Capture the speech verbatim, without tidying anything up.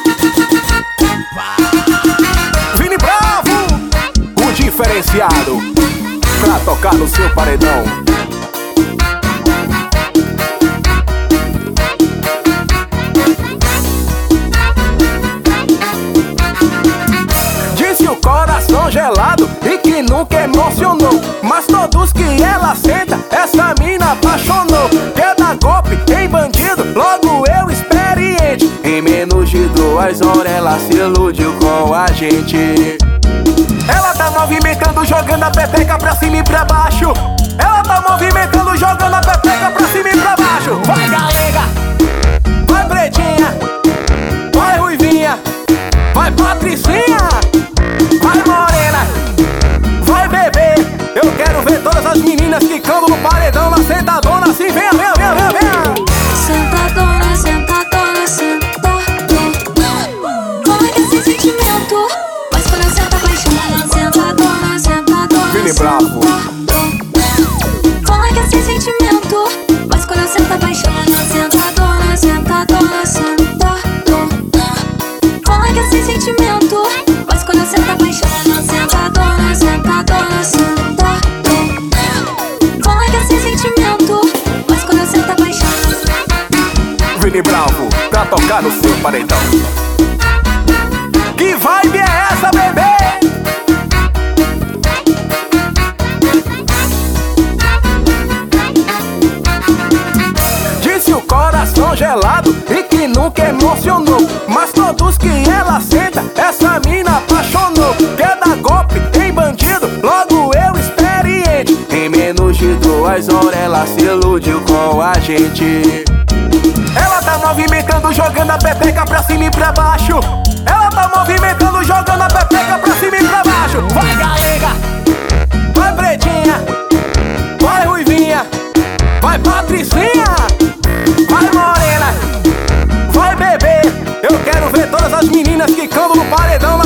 Vini Bravo, o diferenciado, pra tocar no seu paredão. Disse o coração gelado e que nunca emocionou, mas todos que ela senta, essa mina apaixonou. Quer dar golpe em bandido, logo eu experiente. Em menos de duas horas ela se iludiu com a gente. Ela tá movimentando, jogando a pepeca pra cima e pra baixo. Ela tá movimentando, jogando a pepeca pra cima e pra baixo. Vai galega, vai pretinha, vai ruivinha, vai patricinha, vai morena, vai bebê. Eu quero ver todas as meninas quicando no paredão, na sentadona assim. Venha, venha, venha, venha, venha. Sentadona, sentadona, sentadona. Como é que é esse sentimento? Mas quando eu sento apaixonada, sentadona, sentadona. Vini Bravo. Como é que é esse sentimento? Mas quando eu sento apaixonada, sentadona, sentadona, sentadona. Como é que é esse sentimento? Mas quando eu sento apaixonada, sentadona, sentadona, sentadona. Como é que é esse sentimento? Mas quando eu sento apaixonada. Vini Bravo, pra tocar no seu paredão. Que vibe é essa, bebê? Disse o coração gelado e que nunca emocionou, mas todos que ela senta, essa mina apaixonou. Quer dar golpe em bandido, logo eu experiente. Em menos de duas horas ela se iludiu com a gente. Ela tá movimentando, jogando a pepeca pra cima e pra baixo. Ela tá movimentando, jogando a pepeca pra cima e pra baixo. Vai galega, vai pretinha, vai ruivinha, vai patricinha, vai morena, vai bebê. Eu quero ver todas as meninas quicando no paredão, na